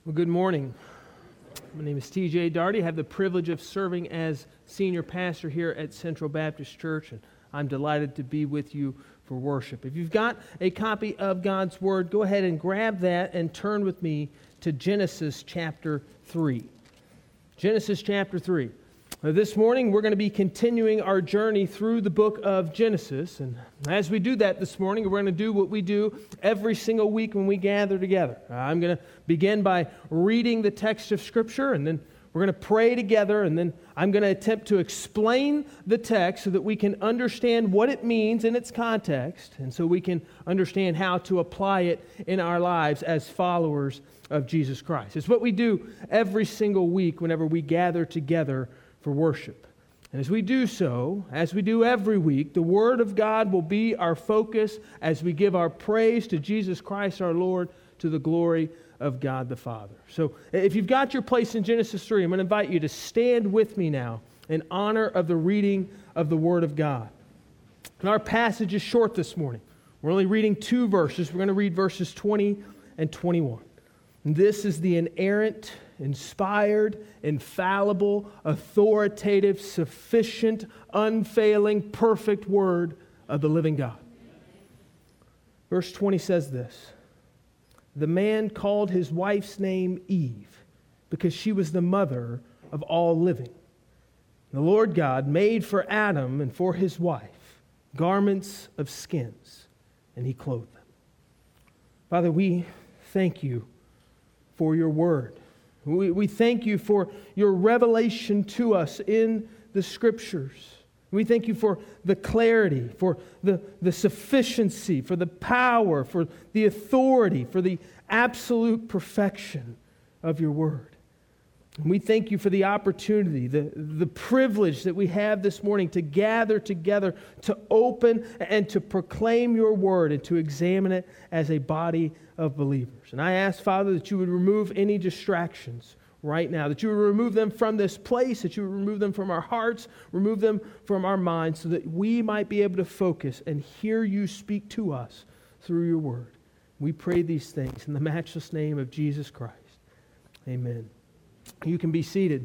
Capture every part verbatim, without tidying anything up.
Well, good morning. My name is T J Darty. I have the privilege of serving as senior pastor here at Central Baptist Church, and I'm delighted to be with you for worship. If you've got a copy of God's Word, go ahead and grab that and turn with me to Genesis chapter three. Genesis chapter three. Now, this morning, we're going to be continuing our journey through the book of Genesis. And as we do that this morning, we're going to do what we do every single week when we gather together. Uh, I'm going to begin by reading the text of Scripture, and then we're going to pray together, and then I'm going to attempt to explain the text so that we can understand what it means in its context, and so we can understand how to apply it in our lives as followers of Jesus Christ. It's what we do every single week whenever we gather together for worship. And as we do so, as we do every week, the Word of God will be our focus as we give our praise to Jesus Christ our Lord to the glory of God the Father. So if you've got your place in Genesis three, I'm going to invite you to stand with me now in honor of the reading of the Word of God. And our passage is short this morning. We're only reading two verses. We're going to read verses twenty and twenty-one. And this is the inerrant, inspired, infallible, authoritative, sufficient, unfailing, perfect Word of the living God. Verse twenty says this: "The man called his wife's name Eve, because she was the mother of all living. The Lord God made for Adam and for his wife garments of skins, and he clothed them." Father, we thank you for your word. We, we thank you for your revelation to us in the Scriptures. We thank you for the clarity, for the, the sufficiency, for the power, for the authority, for the absolute perfection of your word. And we thank you for the opportunity, the, the privilege that we have this morning to gather together, to open and to proclaim your word and to examine it as a body of believers. And I ask, Father, that you would remove any distractions right now, that you would remove them from this place, that you would remove them from our hearts, remove them from our minds, so that we might be able to focus and hear you speak to us through your word. We pray these things in the matchless name of Jesus Christ. Amen. You can be seated.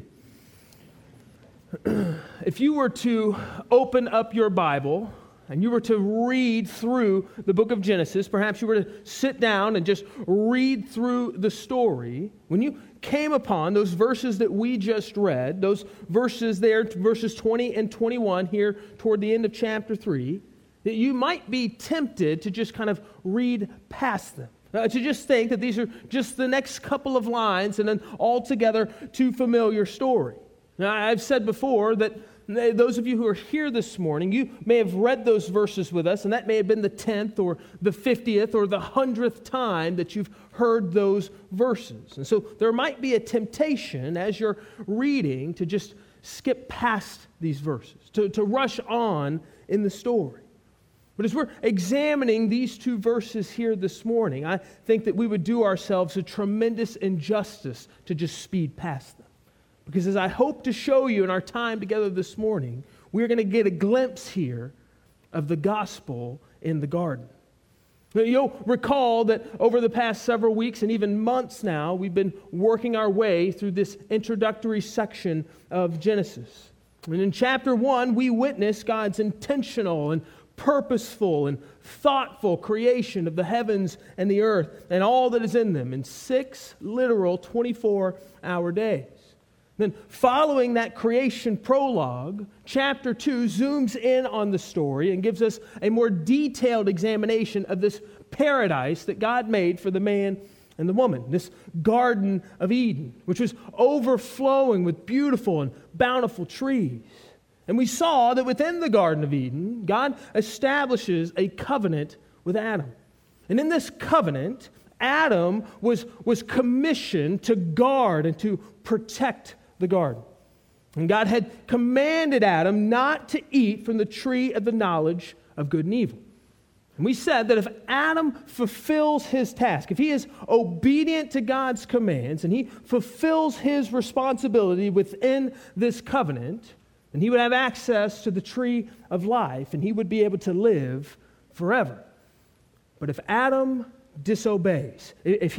If you were to open up your Bible and you were to read through the book of Genesis, perhaps you were to sit down and just read through the story, when you came upon those verses that we just read, those verses there, verses twenty and twenty-one here toward the end of chapter three, that you might be tempted to just kind of read past them. Uh, to just think that these are just the next couple of lines and an altogether too familiar story. Now, I've said before that those of you who are here this morning, you may have read those verses with us, and that may have been the tenth or the fiftieth or the hundredth time that you've heard those verses. And so there might be a temptation as you're reading to just skip past these verses, to, to rush on in the story. But as we're examining these two verses here this morning, I think that we would do ourselves a tremendous injustice to just speed past them. Because as I hope to show you in our time together this morning, we're going to get a glimpse here of the gospel in the garden. Now, you'll recall that over the past several weeks and even months now, we've been working our way through this introductory section of Genesis. And in chapter one, we witness God's intentional and purposeful and thoughtful creation of the heavens and the earth and all that is in them in six literal twenty-four hour days. Then following that creation prologue, chapter two zooms in on the story and gives us a more detailed examination of this paradise that God made for the man and the woman, this Garden of Eden, which was overflowing with beautiful and bountiful trees. And we saw that within the Garden of Eden, God establishes a covenant with Adam. And in this covenant, Adam was, was commissioned to guard and to protect the garden. And God had commanded Adam not to eat from the tree of the knowledge of good and evil. And we said that if Adam fulfills his task, if he is obedient to God's commands and he fulfills his responsibility within this covenant, and he would have access to the tree of life, and he would be able to live forever. But if Adam disobeys, if he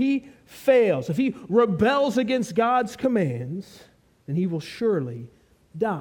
fails, if he rebels against God's commands, then he will surely die.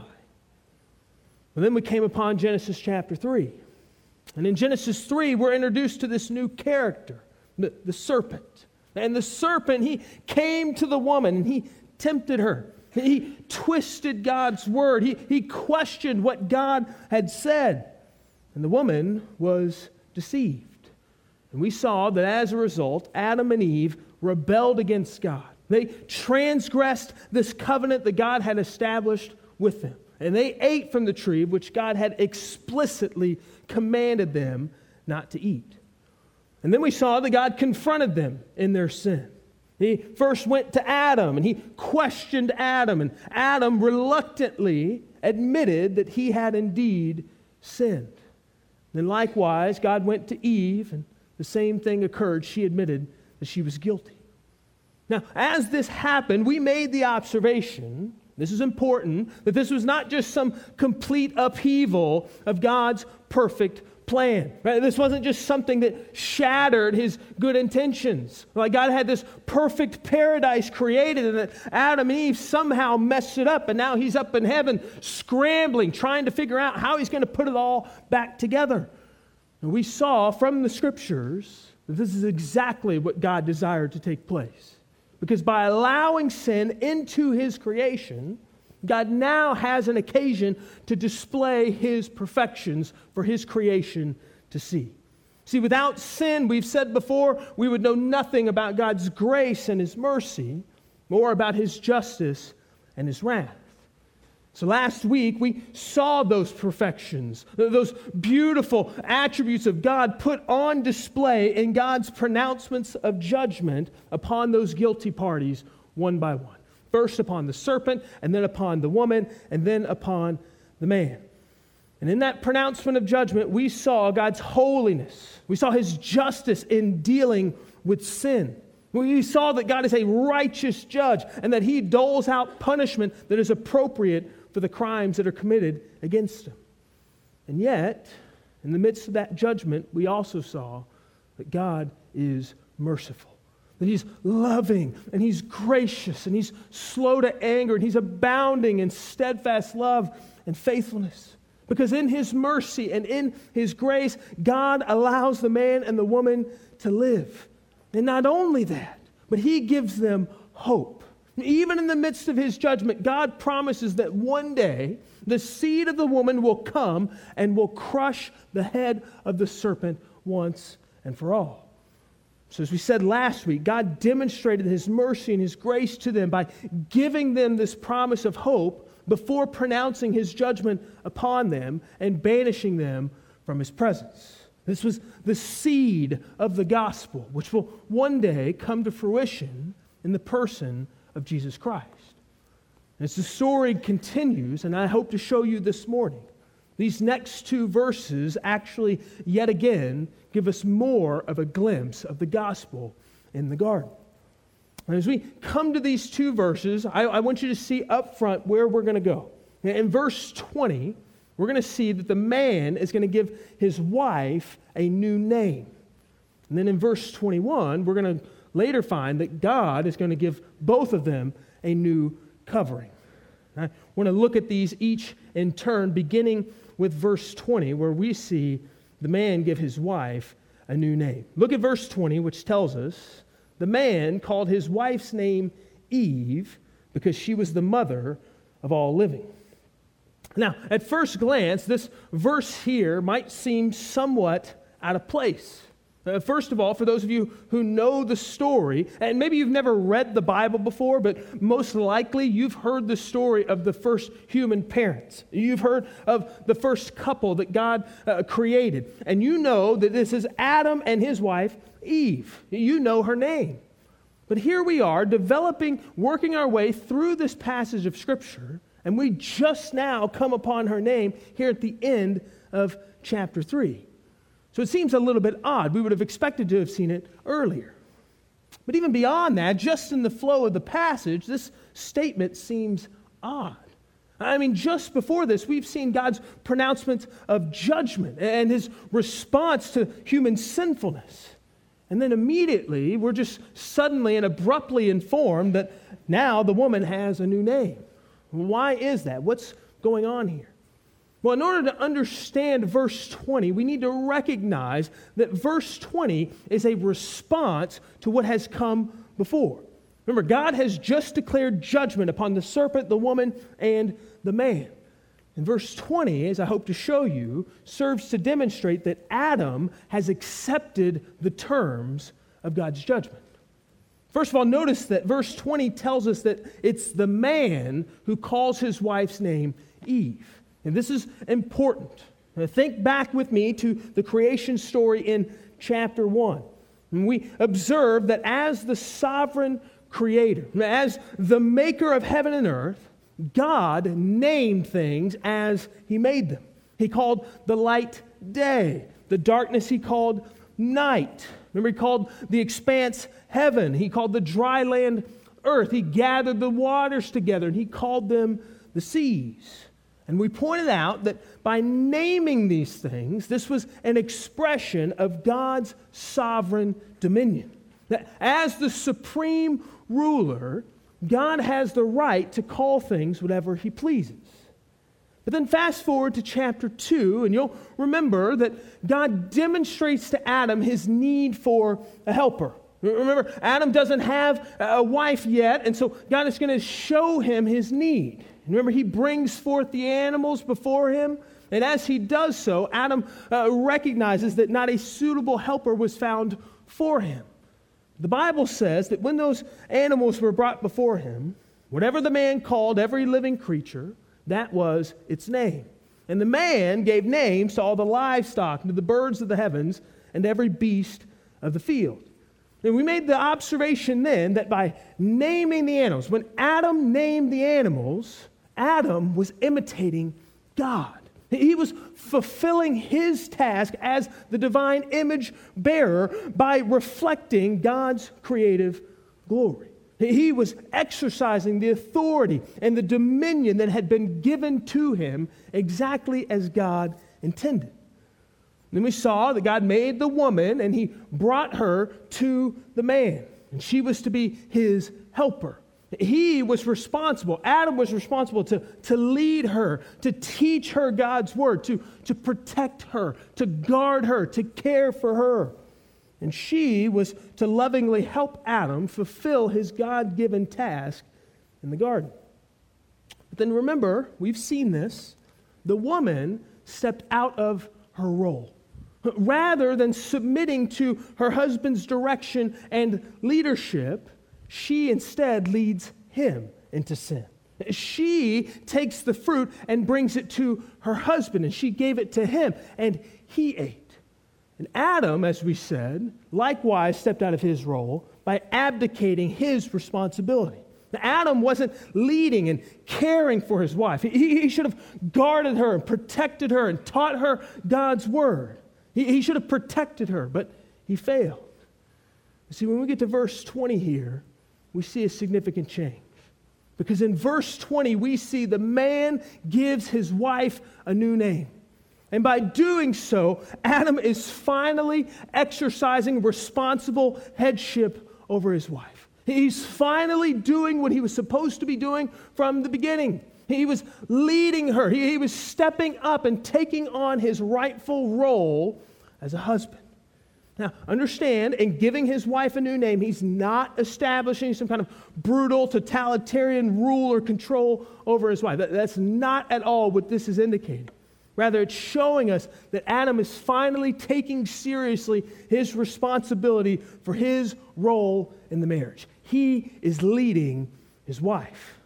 And then we came upon Genesis chapter three. And in Genesis three, we're introduced to this new character, the, the serpent. And the serpent, he came to the woman and he tempted her. He twisted God's word. He, he questioned what God had said. And the woman was deceived. And we saw that as a result, Adam and Eve rebelled against God. They transgressed this covenant that God had established with them. And they ate from the tree which God had explicitly commanded them not to eat. And then we saw that God confronted them in their sin. He first went to Adam and he questioned Adam. And Adam reluctantly admitted that he had indeed sinned. Then likewise, God went to Eve and the same thing occurred. She admitted that she was guilty. Now, as this happened, we made the observation, this is important, that this was not just some complete upheaval of God's perfect plan. Right? This wasn't just something that shattered his good intentions. Like God had this perfect paradise created and that Adam and Eve somehow messed it up and now he's up in heaven scrambling, trying to figure out how he's going to put it all back together. And we saw from the scriptures that this is exactly what God desired to take place. Because by allowing sin into his creation, God now has an occasion to display his perfections for his creation to see. See, without sin, we've said before, we would know nothing about God's grace and his mercy, or about his justice and his wrath. So last week, we saw those perfections, those beautiful attributes of God put on display in God's pronouncements of judgment upon those guilty parties one by one. First upon the serpent, and then upon the woman, and then upon the man. And in that pronouncement of judgment, we saw God's holiness. We saw his justice in dealing with sin. We saw that God is a righteous judge, and that he doles out punishment that is appropriate for the crimes that are committed against him. And yet, in the midst of that judgment, we also saw that God is merciful. That he's loving and he's gracious and he's slow to anger and he's abounding in steadfast love and faithfulness. Because in his mercy and in his grace, God allows the man and the woman to live. And not only that, but he gives them hope. Even in the midst of his judgment, God promises that one day the seed of the woman will come and will crush the head of the serpent once and for all. So as we said last week, God demonstrated his mercy and his grace to them by giving them this promise of hope before pronouncing his judgment upon them and banishing them from his presence. This was the seed of the gospel, which will one day come to fruition in the person of Jesus Christ. And as the story continues, and I hope to show you this morning, these next two verses actually yet again give us more of a glimpse of the gospel in the garden. And as we come to these two verses, I, I want you to see up front where we're going to go. In verse twenty, we're going to see that the man is going to give his wife a new name. And then in verse twenty-one, we're going to later find that God is going to give both of them a new covering. I want to look at these each in turn, beginning with verse twenty, where we see the man give his wife a new name. Look at verse twenty, which tells us, the man called his wife's name Eve because she was the mother of all living. Now, at first glance, this verse here might seem somewhat out of place. Uh, first of all, for those of you who know the story, and maybe you've never read the Bible before, but most likely you've heard the story of the first human parents. You've heard of the first couple that God uh, created. And you know that this is Adam and his wife, Eve. You know her name. But here we are developing, working our way through this passage of Scripture, and we just now come upon her name here at the end of chapter three. So it seems a little bit odd. We would have expected to have seen it earlier. But even beyond that, just in the flow of the passage, this statement seems odd. I mean, just before this, we've seen God's pronouncement of judgment and his response to human sinfulness. And then immediately, we're just suddenly and abruptly informed that now the woman has a new name. Why is that? What's going on here? Well, in order to understand verse twenty, we need to recognize that verse twenty is a response to what has come before. Remember, God has just declared judgment upon the serpent, the woman, and the man. And verse twenty, as I hope to show you, serves to demonstrate that Adam has accepted the terms of God's judgment. First of all, notice that verse twenty tells us that it's the man who calls his wife's name Eve. And this is important. Now, think back with me to the creation story in chapter one. And we observe that as the sovereign creator, as the maker of heaven and earth, God named things as he made them. He called the light day. The darkness he called night. Remember, he called the expanse heaven. He called the dry land earth. He gathered the waters together, and he called them the seas. And we pointed out that by naming these things, this was an expression of God's sovereign dominion. That as the supreme ruler, God has the right to call things whatever he pleases. But then fast forward to chapter two, and you'll remember that God demonstrates to Adam his need for a helper. Remember, Adam doesn't have a wife yet, and so God is going to show him his need. Remember, he brings forth the animals before him, and as he does so, Adam uh, recognizes that not a suitable helper was found for him. The Bible says that when those animals were brought before him, whatever the man called every living creature, that was its name. And the man gave names to all the livestock, and to the birds of the heavens, and to every beast of the field. And we made the observation then that by naming the animals, when Adam named the animals, Adam was imitating God. He was fulfilling his task as the divine image bearer by reflecting God's creative glory. He was exercising the authority and the dominion that had been given to him exactly as God intended. Then we saw that God made the woman and he brought her to the man. And she was to be his helper. He was responsible, Adam was responsible to, to lead her, to teach her God's word, to, to protect her, to guard her, to care for her. And she was to lovingly help Adam fulfill his God-given task in the garden. But then remember, we've seen this, the woman stepped out of her role. Rather than submitting to her husband's direction and leadership, she instead leads him into sin. She takes the fruit and brings it to her husband, and she gave it to him, and he ate. And Adam, as we said, likewise stepped out of his role by abdicating his responsibility. Now, Adam wasn't leading and caring for his wife. He, he should have guarded her and protected her and taught her God's word. He, he should have protected her, but he failed. You see, when we get to verse twenty here, we see a significant change. Because in verse twenty, we see the man gives his wife a new name. And by doing so, Adam is finally exercising responsible headship over his wife. He's finally doing what he was supposed to be doing from the beginning. He was leading her. He, he was stepping up and taking on his rightful role as a husband. Now, understand, in giving his wife a new name, he's not establishing some kind of brutal, totalitarian rule or control over his wife. That, that's not at all what this is indicating. Rather, it's showing us that Adam is finally taking seriously his responsibility for his role in the marriage. He is leading his wife.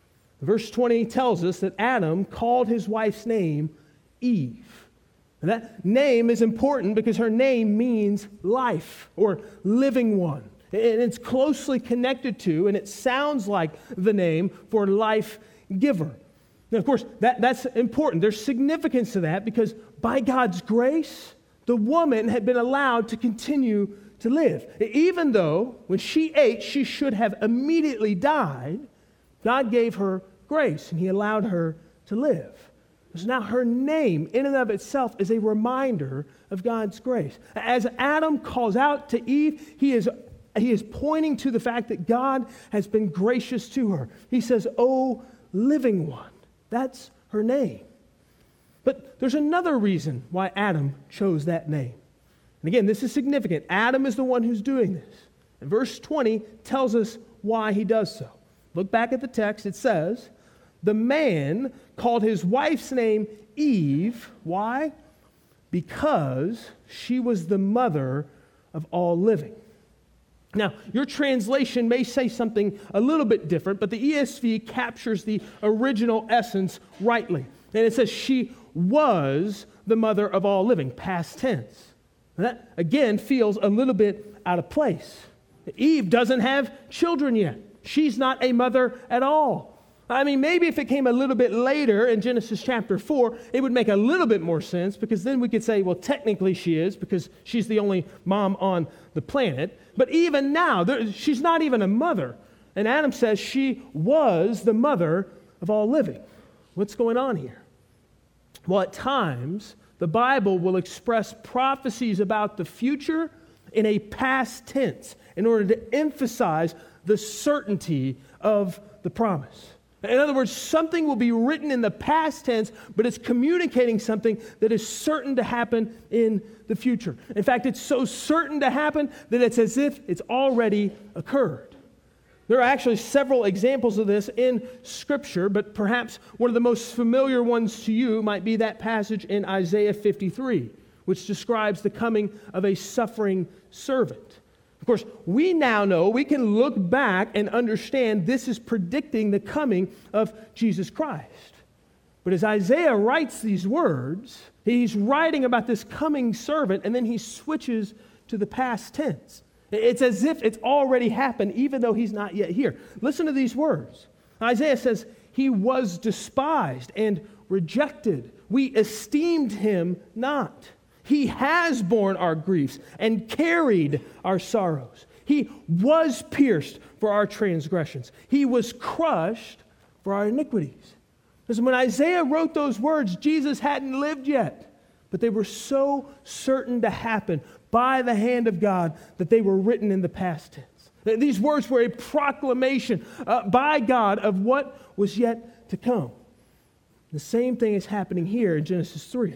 Verse twenty tells us that Adam called his wife's name Eve. And that name is important because her name means life or living one. And it's closely connected to, and it sounds like the name for life giver. Now, of course, that, that's important. There's significance to that because by God's grace, the woman had been allowed to continue to live. Even though when she ate, she should have immediately died, God gave her grace and he allowed her to live. So now her name, in and of itself, is a reminder of God's grace. As Adam calls out to Eve, he is, he is pointing to the fact that God has been gracious to her. He says, "O living one." That's her name. But there's another reason why Adam chose that name. And again, this is significant. Adam is the one who's doing this. And verse twenty tells us why he does so. Look back at the text. It says, "The man called his wife's name Eve." Why? Because she was the mother of all living. Now, your translation may say something a little bit different, but the E S V captures the original essence rightly. And it says she was the mother of all living, past tense. And that, again, feels a little bit out of place. Eve doesn't have children yet. She's not a mother at all. I mean, maybe if it came a little bit later in Genesis chapter four, it would make a little bit more sense, because then we could say, well, technically she is, because she's the only mom on the planet. But even now, there, she's not even a mother. And Adam says she was the mother of all living. What's going on here? Well, at times, the Bible will express prophecies about the future in a past tense in order to emphasize the certainty of the promise. In other words, something will be written in the past tense, but it's communicating something that is certain to happen in the future. In fact, it's so certain to happen that it's as if it's already occurred. There are actually several examples of this in Scripture, but perhaps one of the most familiar ones to you might be that passage in Isaiah fifty-three, which describes the coming of a suffering servant. Of course, we now know, we can look back and understand this is predicting the coming of Jesus Christ. But as Isaiah writes these words, he's writing about this coming servant, and then he switches to the past tense. It's as if it's already happened, even though he's not yet here. Listen to these words. Isaiah says, "He was despised and rejected. We esteemed him not. He has borne our griefs and carried our sorrows. He was pierced for our transgressions. He was crushed for our iniquities." Because when Isaiah wrote those words, Jesus hadn't lived yet. But they were so certain to happen by the hand of God that they were written in the past tense. These words were a proclamation uh, by God of what was yet to come. The same thing is happening here in Genesis three.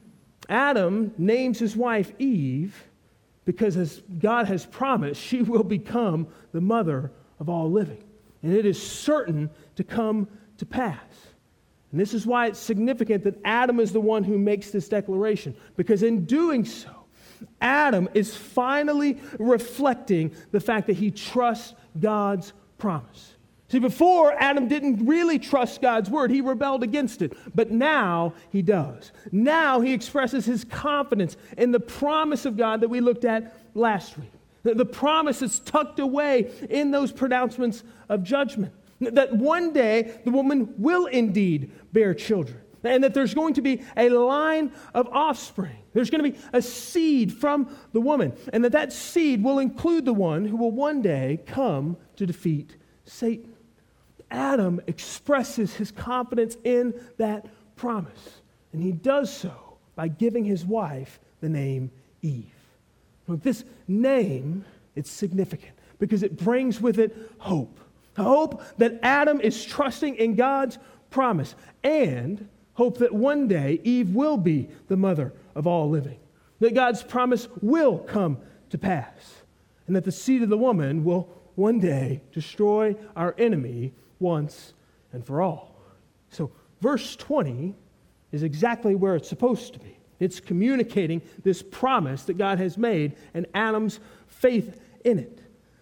Adam names his wife Eve because, as God has promised, she will become the mother of all living. And it is certain to come to pass. And this is why it's significant that Adam is the one who makes this declaration. Because in doing so, Adam is finally reflecting the fact that he trusts God's promise. See, before, Adam didn't really trust God's word. He rebelled against it. But now he does. Now he expresses his confidence in the promise of God that we looked at last week. The, the promise is tucked away in those pronouncements of judgment. That one day the woman will indeed bear children. And that there's going to be a line of offspring. There's going to be a seed from the woman. And that that seed will include the one who will one day come to defeat Satan. Adam expresses his confidence in that promise. And he does so by giving his wife the name Eve. Look, this name, it's significant because it brings with it hope. Hope that Adam is trusting in God's promise, and hope that one day Eve will be the mother of all living. That God's promise will come to pass, and that the seed of the woman will one day destroy our enemy once and for all. So verse twenty is exactly where it's supposed to be. It's communicating this promise that God has made and Adam's faith in it.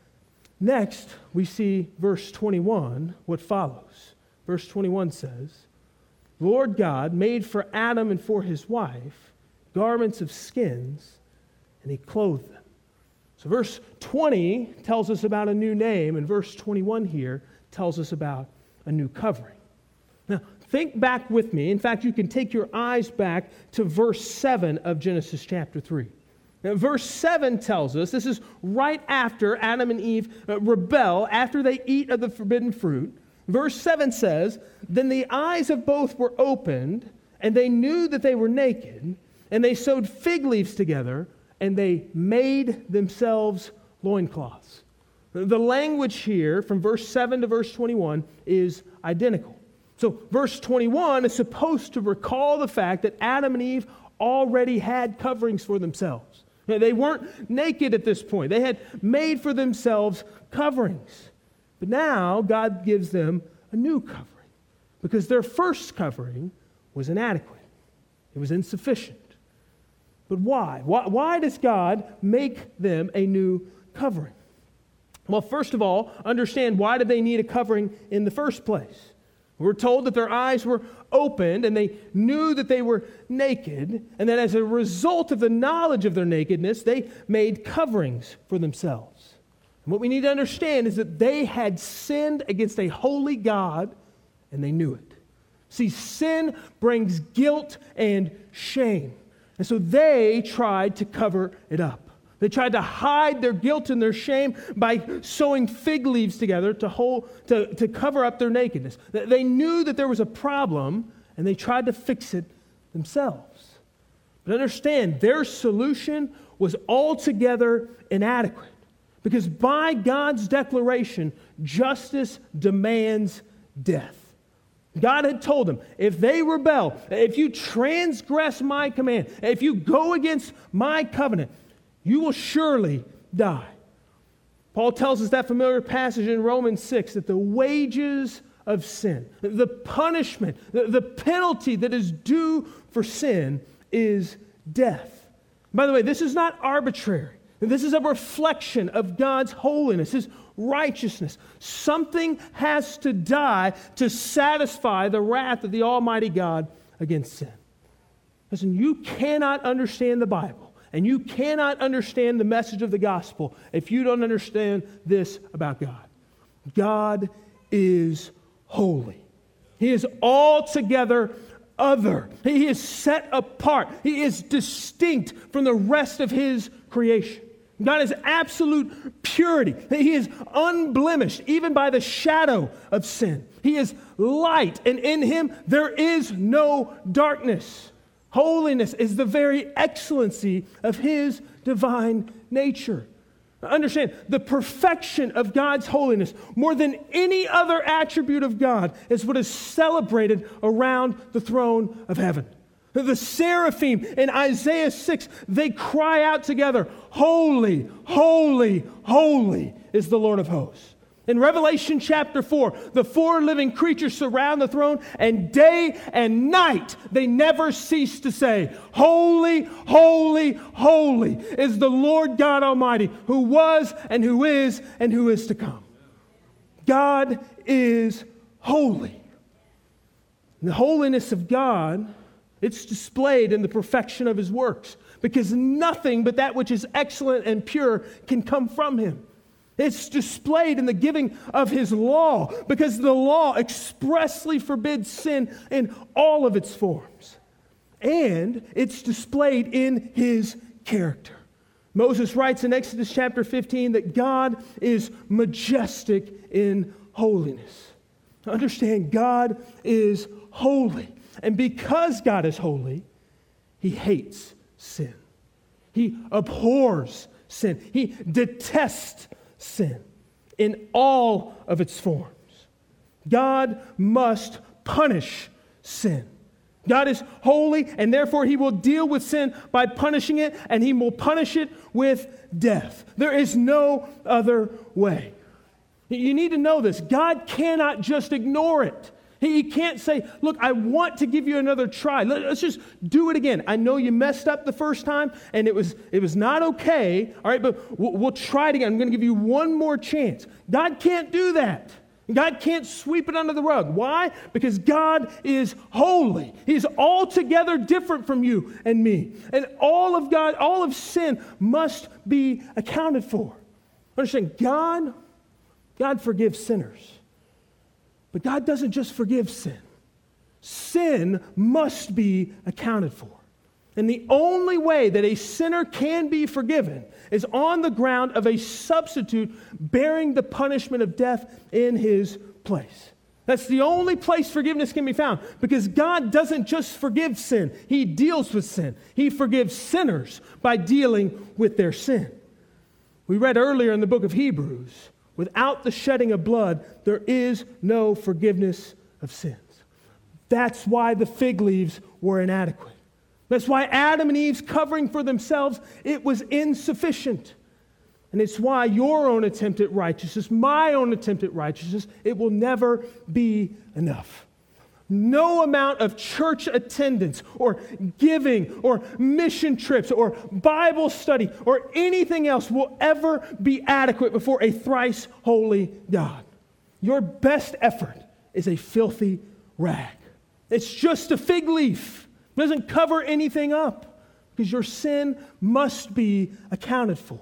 Next, we see verse twenty-one, what follows. Verse twenty-one says, "The Lord God made for Adam and for his wife garments of skins, and he clothed them." So verse twenty tells us about a new name, and verse twenty-one here tells us about a new covering. Now, think back with me. In fact, you can take your eyes back to verse seven of Genesis chapter three. Now, verse seven tells us, this is right after Adam and Eve rebel, after they eat of the forbidden fruit. Verse seven says, "Then the eyes of both were opened, and they knew that they were naked, and they sewed fig leaves together, and they made themselves loincloths. The language here from verse seven to verse twenty-one is identical. So verse twenty-one is supposed to recall the fact that Adam and Eve already had coverings for themselves. They weren't naked at this point. They had made for themselves coverings. But now God gives them a new covering because their first covering was inadequate. It was insufficient. But why? Why, why does God make them a new covering? Well, first of all, understand why did they need a covering in the first place? We're told that their eyes were opened and they knew that they were naked, and that as a result of the knowledge of their nakedness, they made coverings for themselves. And what we need to understand is that they had sinned against a holy God, and they knew it. See, sin brings guilt and shame. And so they tried to cover it up. They tried to hide their guilt and their shame by sewing fig leaves together to, hold, to, to cover up their nakedness. They knew that there was a problem, and they tried to fix it themselves. But understand, their solution was altogether inadequate. Because by God's declaration, justice demands death. God had told them, if they rebel, if you transgress my command, if you go against my covenant, you will surely die. Paul tells us that familiar passage in Romans six, that the wages of sin, the punishment, the, the penalty that is due for sin is death. By the way, this is not arbitrary. This is a reflection of God's holiness, His righteousness. Something has to die to satisfy the wrath of the Almighty God against sin. Listen, you cannot understand the Bible, and you cannot understand the message of the gospel if you don't understand this about God. God is holy. He is altogether other. He is set apart. He is distinct from the rest of His creation. God is absolute purity. He is unblemished, even by the shadow of sin. He is light, and in Him there is no darkness. Holiness is the very excellency of His divine nature. Understand, the perfection of God's holiness, more than any other attribute of God, is what is celebrated around the throne of heaven. The seraphim in Isaiah six, they cry out together, "Holy, holy, holy is the Lord of hosts." In Revelation chapter four, the four living creatures surround the throne, and day and night they never cease to say, "Holy, holy, holy is the Lord God Almighty, who was and who is and who is to come." God is holy. And the holiness of God, it's displayed in the perfection of His works, because nothing but that which is excellent and pure can come from Him. It's displayed in the giving of His law, because the law expressly forbids sin in all of its forms. And it's displayed in His character. Moses writes in Exodus chapter fifteen that God is majestic in holiness. Understand, God is holy. And because God is holy, He hates sin. He abhors sin. He detests sin in all of its forms. God must punish sin. God is holy, and therefore He will deal with sin by punishing it, and He will punish it with death. There is no other way. You need to know this. God cannot just ignore it. He can't say, "Look, I want to give you another try. Let's just do it again. I know you messed up the first time, and it was it was not okay. All right, but we'll, we'll try it again. I'm going to give you one more chance." God can't do that. God can't sweep it under the rug. Why? Because God is holy. He's altogether different from you and me. And all of God, all of sin must be accounted for. Understand, God, God forgives sinners. But God doesn't just forgive sin. Sin must be accounted for. And the only way that a sinner can be forgiven is on the ground of a substitute bearing the punishment of death in his place. That's the only place forgiveness can be found, because God doesn't just forgive sin. He deals with sin. He forgives sinners by dealing with their sin. We read earlier in the book of Hebrews, without the shedding of blood, there is no forgiveness of sins. That's why the fig leaves were inadequate. That's why Adam and Eve's covering for themselves, it was insufficient. And it's why your own attempt at righteousness, my own attempt at righteousness, it will never be enough. No amount of church attendance or giving or mission trips or Bible study or anything else will ever be adequate before a thrice holy God. Your best effort is a filthy rag. It's just a fig leaf. It doesn't cover anything up because your sin must be accounted for.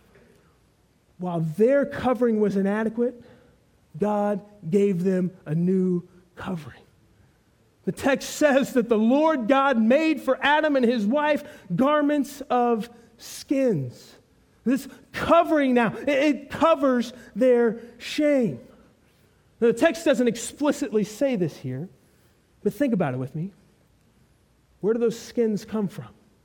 While their covering was inadequate, God gave them a new covering. The text says that the Lord God made for Adam and his wife garments of skins. This covering now, it covers their shame. Now, the text doesn't explicitly say this here, but think about it with me. Where do those skins come from?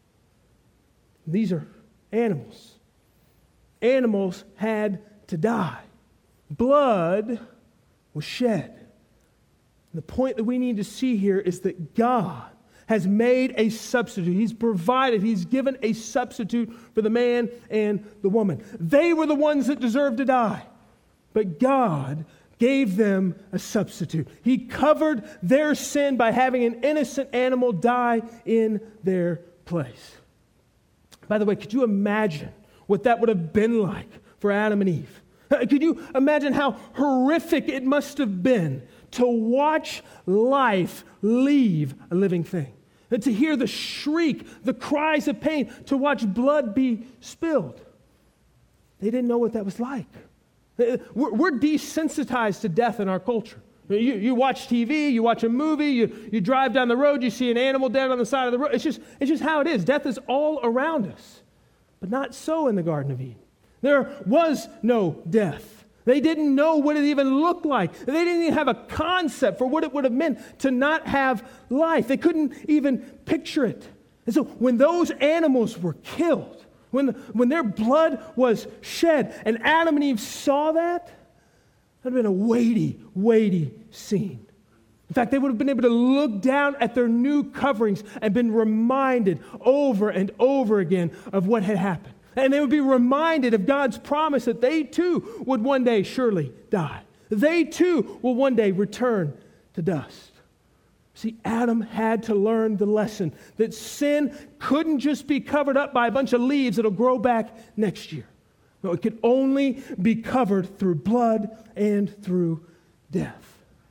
These are animals. Animals had to die. Blood was shed. The point that we need to see here is that God has made a substitute. He's provided, He's given a substitute for the man and the woman. They were the ones that deserved to die, but God gave them a substitute. He covered their sin by having an innocent animal die in their place. By the way, could you imagine what that would have been like for Adam and Eve? Could you imagine how horrific it must have been to watch life leave a living thing? And to hear the shriek, the cries of pain, to watch blood be spilled. They didn't know what that was like. We're, we're desensitized to death in our culture. You, you watch T V, you watch a movie, you, you drive down the road, you see an animal dead on the side of the road. It's just, it's just how it is. Death is all around us. But not so in the Garden of Eden. There was no death. They didn't know what it even looked like. They didn't even have a concept for what it would have meant to not have life. They couldn't even picture it. And so when those animals were killed, when, when their blood was shed, and Adam and Eve saw that, that would have been a weighty, weighty scene. In fact, they would have been able to look down at their new coverings and been reminded over and over again of what had happened. And they would be reminded of God's promise that they too would one day surely die. They too will one day return to dust. See, Adam had to learn the lesson that sin couldn't just be covered up by a bunch of leaves that'll grow back next year. No, it could only be covered through blood and through death.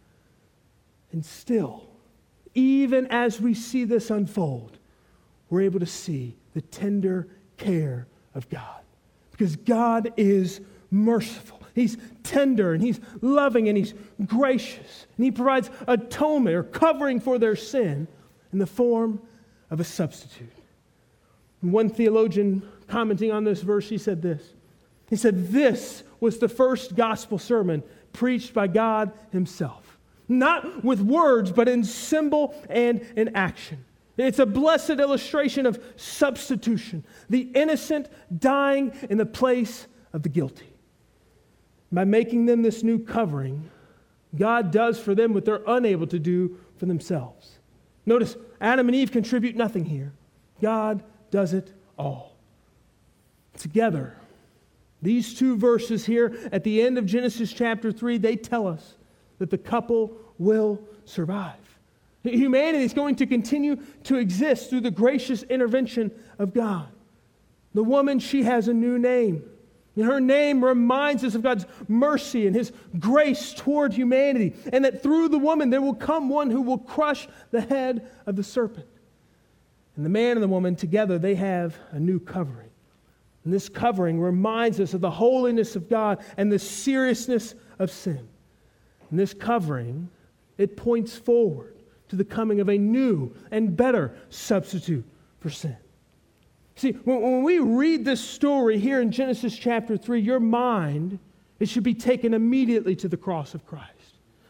And still, even as we see this unfold, we're able to see the tender care of God. Because God is merciful. He's tender and He's loving and He's gracious. And He provides atonement or covering for their sin in the form of a substitute. And one theologian commenting on this verse, he said this. He said, this was the first gospel sermon preached by God Himself. Not with words, but in symbol and in action. It's a blessed illustration of substitution. The innocent dying in the place of the guilty. By making them this new covering, God does for them what they're unable to do for themselves. Notice, Adam and Eve contribute nothing here. God does it all. Together, these two verses here at the end of Genesis chapter three, they tell us that the couple will survive. Humanity is going to continue to exist through the gracious intervention of God. The woman, she has a new name. And her name reminds us of God's mercy and His grace toward humanity. And that through the woman there will come one who will crush the head of the serpent. And the man and the woman together, they have a new covering. And this covering reminds us of the holiness of God and the seriousness of sin. And this covering, it points forward to the coming of a new and better substitute for sin. See, when, when we read this story here in Genesis chapter three, your mind, it should be taken immediately to the cross of Christ.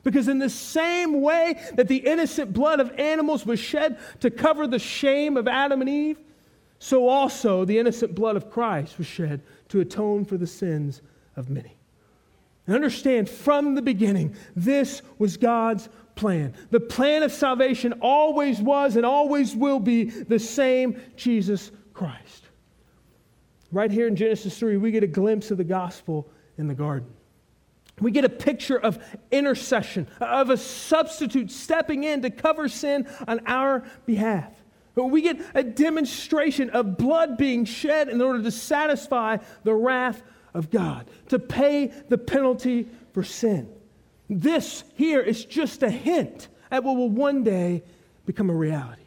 Because in the same way that the innocent blood of animals was shed to cover the shame of Adam and Eve, so also the innocent blood of Christ was shed to atone for the sins of many. And understand, from the beginning, this was God's plan. The plan of salvation always was and always will be the same Jesus Christ. Right here in Genesis three, we get a glimpse of the gospel in the garden. We get a picture of intercession, of a substitute stepping in to cover sin on our behalf. We get a demonstration of blood being shed in order to satisfy the wrath of God, to pay the penalty for sin. This here is just a hint at what will one day become a reality.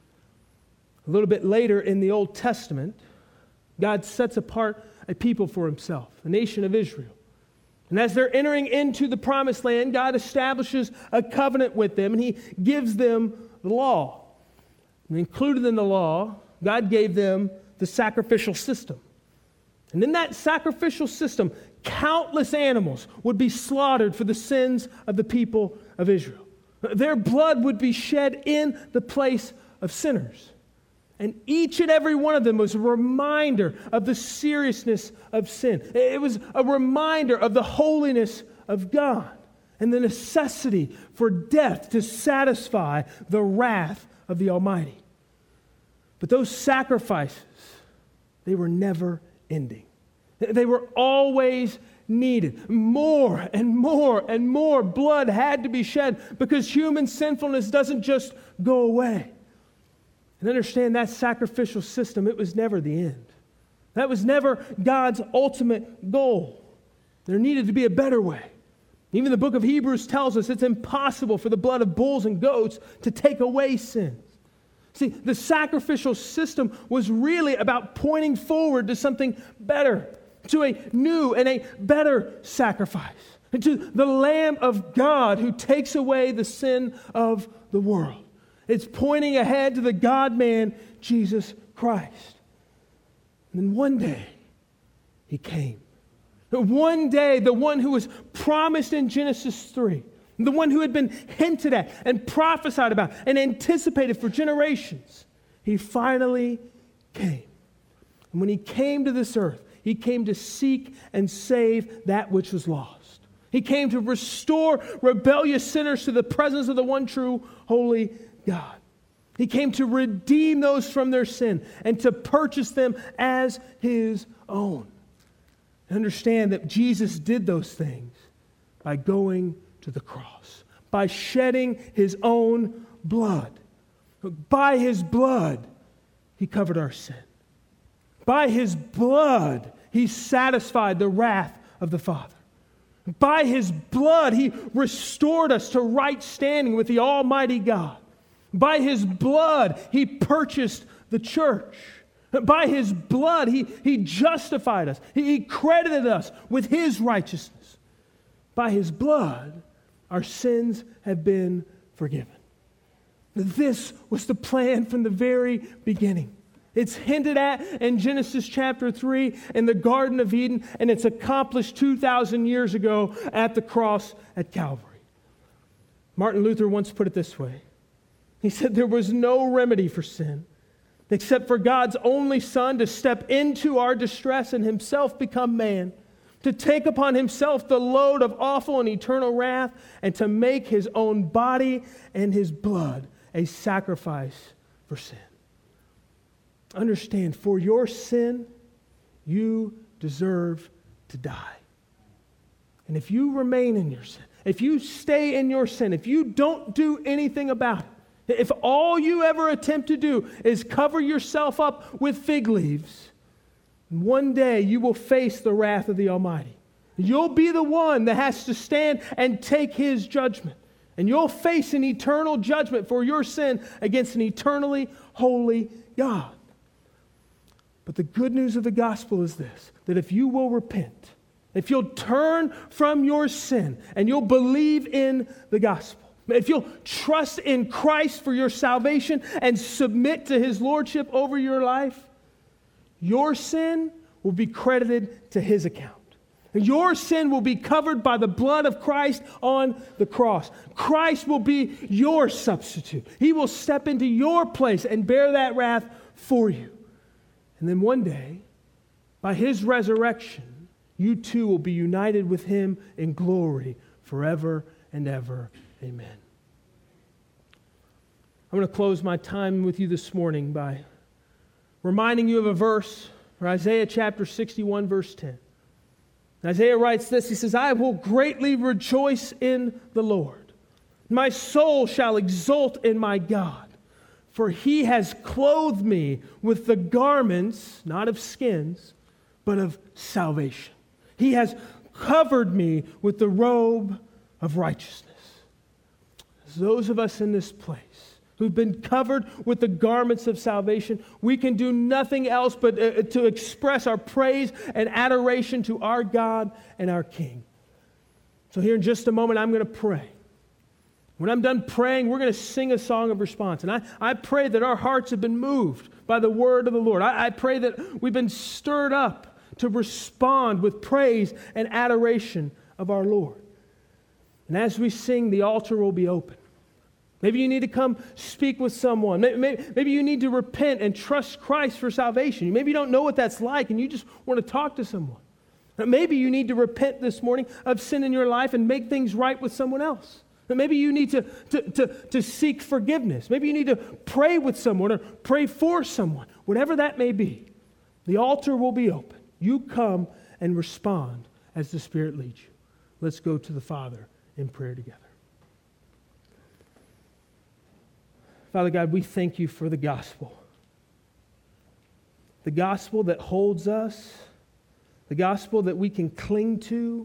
A little bit later in the Old Testament, God sets apart a people for himself, the nation of Israel. And as they're entering into the promised land, God establishes a covenant with them, and he gives them the law. And included in the law, God gave them the sacrificial system. And in that sacrificial system, countless animals would be slaughtered for the sins of the people of Israel. Their blood would be shed in the place of sinners. And each and every one of them was a reminder of the seriousness of sin. It was a reminder of the holiness of God and the necessity for death to satisfy the wrath of the Almighty. But those sacrifices, they were never ending. They were always needed. More and more and more blood had to be shed because human sinfulness doesn't just go away. And understand that sacrificial system, it was never the end. That was never God's ultimate goal. There needed to be a better way. Even the book of Hebrews tells us it's impossible for the blood of bulls and goats to take away sins. See, the sacrificial system was really about pointing forward to something better, to a new and a better sacrifice, and to the Lamb of God who takes away the sin of the world. It's pointing ahead to the God-man, Jesus Christ. And then one day, he came. One day, the one who was promised in Genesis three, the one who had been hinted at and prophesied about and anticipated for generations, he finally came. And when he came to this earth, he came to seek and save that which was lost. He came to restore rebellious sinners to the presence of the one true, holy God. He came to redeem those from their sin and to purchase them as his own. Understand that Jesus did those things by going to the cross, by shedding his own blood. By his blood, he covered our sin. By his blood, he satisfied the wrath of the Father. By his blood, he restored us to right standing with the Almighty God. By his blood, he purchased the church. By his blood, he, he justified us. He, he credited us with his righteousness. By his blood, our sins have been forgiven. This was the plan from the very beginning. It's hinted at in Genesis chapter three in the Garden of Eden, and it's accomplished two thousand years ago at the cross at Calvary. Martin Luther once put it this way. He said there was no remedy for sin except for God's only Son to step into our distress and himself become man, to take upon himself the load of awful and eternal wrath, and to make his own body and his blood a sacrifice for sin. Understand, for your sin, you deserve to die. And if you remain in your sin, if you stay in your sin, if you don't do anything about it, if all you ever attempt to do is cover yourself up with fig leaves, one day you will face the wrath of the Almighty. You'll be the one that has to stand and take his judgment. And you'll face an eternal judgment for your sin against an eternally holy God. But the good news of the gospel is this, that if you will repent, if you'll turn from your sin and you'll believe in the gospel, if you'll trust in Christ for your salvation and submit to his lordship over your life, your sin will be credited to his account. Your sin will be covered by the blood of Christ on the cross. Christ will be your substitute. He will step into your place and bear that wrath for you. And then one day, by His resurrection, you too will be united with Him in glory forever and ever. Amen. I'm going to close my time with you this morning by reminding you of a verse, Isaiah chapter sixty-one, verse ten. Isaiah writes this, he says, I will greatly rejoice in the Lord. My soul shall exult in my God, for He has clothed me with the garments, not of skins, but of salvation. He has covered me with the robe of righteousness. Those of us in this place who've been covered with the garments of salvation, we can do nothing else but uh, to express our praise and adoration to our God and our King. So here in just a moment, I'm going to pray. When I'm done praying, we're going to sing a song of response. And I, I pray that our hearts have been moved by the word of the Lord. I, I pray that we've been stirred up to respond with praise and adoration of our Lord. And as we sing, the altar will be open. Maybe you need to come speak with someone. Maybe, maybe you need to repent and trust Christ for salvation. Maybe you don't know what that's like and you just want to talk to someone. Maybe you need to repent this morning of sin in your life and make things right with someone else. Maybe you need to, to, to, to seek forgiveness. Maybe you need to pray with someone or pray for someone. Whatever that may be, the altar will be open. You come and respond as the Spirit leads you. Let's go to the Father in prayer together. Father God, we thank you for the gospel. The gospel that holds us, the gospel that we can cling to,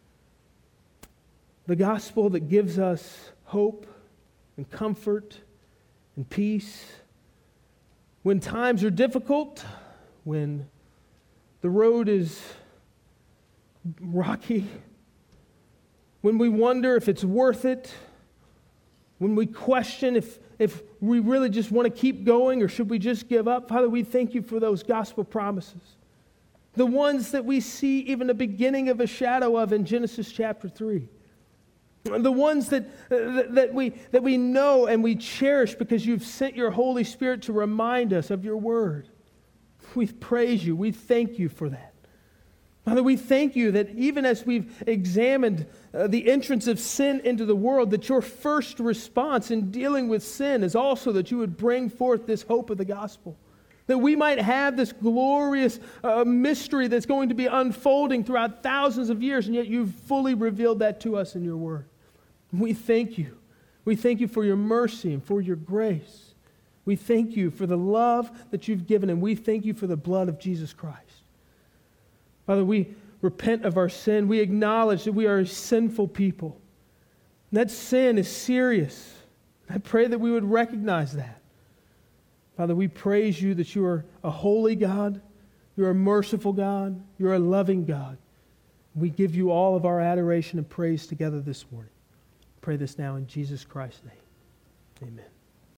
the gospel that gives us hope and comfort and peace. When times are difficult, when the road is rocky, when we wonder if it's worth it, when we question if, if we really just want to keep going or should we just give up, Father, we thank you for those gospel promises. The ones that we see even the beginning of a shadow of in Genesis chapter three. The ones that, uh, that, we, that we know and we cherish because you've sent your Holy Spirit to remind us of your word. We praise you. We thank you for that. Father, we thank you that even as we've examined uh, the entrance of sin into the world, that your first response in dealing with sin is also that you would bring forth this hope of the gospel. That we might have this glorious uh, mystery that's going to be unfolding throughout thousands of years, and yet you've fully revealed that to us in your word. We thank you. We thank you for your mercy and for your grace. We thank you for the love that you've given, and we thank you for the blood of Jesus Christ. Father, we repent of our sin. We acknowledge that we are a sinful people. And that sin is serious. I pray that we would recognize that. Father, we praise you that you are a holy God, you're a merciful God, you're a loving God. We give you all of our adoration and praise together this morning. Pray this now in Jesus Christ's name. Amen.